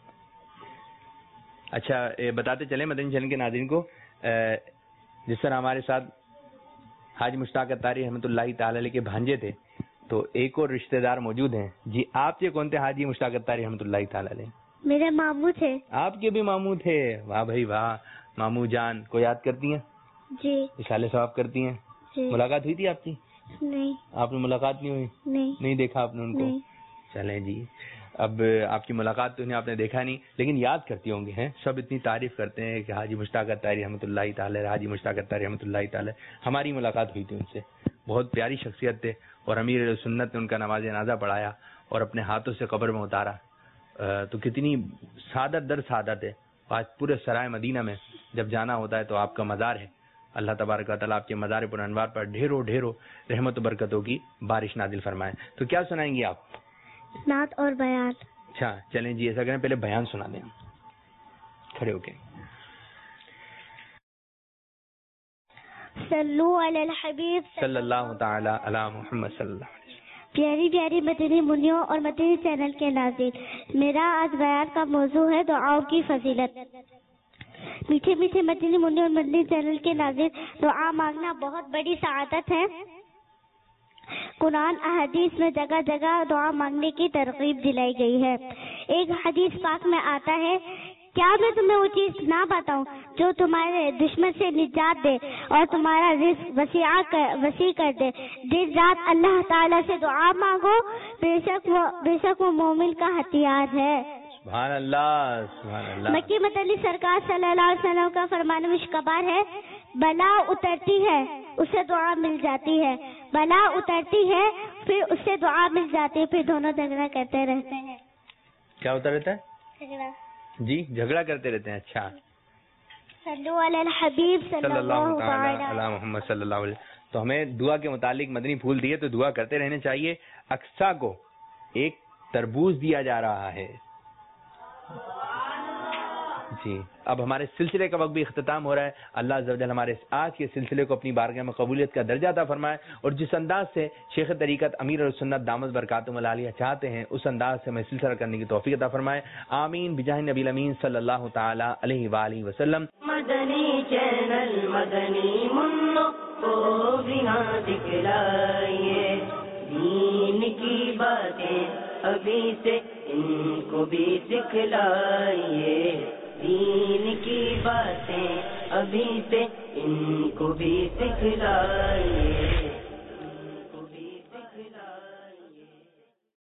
اچھا بتاتے چلیں مدنی چینل کے ناظرین کو, جس طرح ہمارے ساتھ حاجی مشتاق اتاری رحمۃ اللہ تعالی علیہ کے بھانجے تھے, تو ایک اور رشتہ دار موجود ہیں. جی آپ کے کون تھے حاجی مشتاق اتاری رحمۃ اللہ تعالی علیہ؟ میرے ماموں تھے. آپ کے بھی ماموں تھے؟ واہ بھائی واہ. ماموں جان کو یاد کرتی ہیں؟ جی. اشارے ثواب کرتی ہیں؟ جی. ملاقات ہوئی تھی آپ کی؟ نہیں. آپ نے ملاقات نہیں ہوئی؟ نہیں دیکھا آپ نے ان کو؟ چلیں جی, اب آپ کی ملاقات تو انہیں آپ نے دیکھا نہیں, لیکن یاد کرتی ہوں گے ہیں. سب اتنی تعریف کرتے ہیں کہ حاجی مشتاق اتاری رحمۃ اللہ تعالی, حاجی مشتاق اتاری رحمۃ اللہ تعالی. ہماری ملاقات ہوئی تھی ان سے, بہت پیاری شخصیت تھے, اور امیر سنت نے ان کا نماز جنازہ پڑھایا اور اپنے ہاتھوں سے قبر میں اتارا. تو کتنی سعادت در سعادت ہے. آج پورے سرائے مدینہ میں جب جانا ہوتا ہے تو آپ کا مزار ہے. اللہ تبارک و تعالیٰ آپ کے مزار پر انوار پر ڈھیروں ڈھیروں رحمت و برکتوں کی بارش نازل فرمائے. تو کیا سنائیں گی آپ؟ نعت اور بیان. اچھا چلیں جی, ایسا کریں پہلے بیان سنا دیں کھڑے ہو کے. صلو علی الحبیب صلی اللہ تعالی علی محمد صلی اللہ علیہ وسلم. پیاری پیاری مدنی منیوں اور مدنی چینل کے ناظرین, میرا آج بیان کا موضوع ہے دعاؤں کی فضیلت. میٹھے میٹھے مدنی منیوں اور مدنی چینل کے ناظرین, دعا مانگنا بہت بڑی سعادت ہے. قرآن احادیث میں جگہ جگہ دعا مانگنے کی ترغیب دلائی گئی ہے. ایک حدیث پاک میں آتا ہے, کیا میں تمہیں وہ چیز نہ بتاؤں جو تمہارے دشمن سے نجات دے اور تمہارا رزق وسیع کر دے. دن رات اللہ تعالیٰ سے دعا مانگو, بے شک وہ مومن کا ہتھیار ہے. سبحان اللہ, سبحان اللہ. مکی مدنی سرکار صلی اللہ علیہ وسلم کا فرمان مشکبار ہے, بلا اترتی ہے اسے دعا مل جاتی ہے, بلا اترتی ہے پھر اسے دعا مل جاتی ہے, پھر دونوں جھگڑا کرتے رہتے ہیں. کیا ہوتا رہتا ہے؟ جھگڑا. جی جھگڑا کرتے رہتے ہیں. اچھا. صلو علی الحبیب صلی اللہ تعالی علی محمد صلی اللہ علیہ. تو ہمیں دعا کے متعلق مدنی پھول دیے تو دعا کرتے رہنے چاہیے. اقصا کو ایک تربوز دیا جا رہا ہے. جی اب ہمارے سلسلے کا وقت بھی اختتام ہو رہا ہے. اللہ عز و جل ہمارے آج کے سلسلے کو اپنی بارگاہ میں قبولیت کا درجہ عطا فرمائے, اور جس انداز سے شیخ طریقت امیر السنت دامت برکاتہم العالیہ چاہتے ہیں اس انداز سے ہمیں سلسلہ کرنے کی توفیق عطا فرمائے. آمین بجاہ نبی الامین صلی اللہ تعالی علیہ وآلہ وسلم. مدنی چینل مدنی منوں کو بنا دکھلائیے, دین کی باتیں ابھی سے ان کو بھی سکھلائیے, دین کی باتیں ابھی سے ان کو بھی سکھلائیے.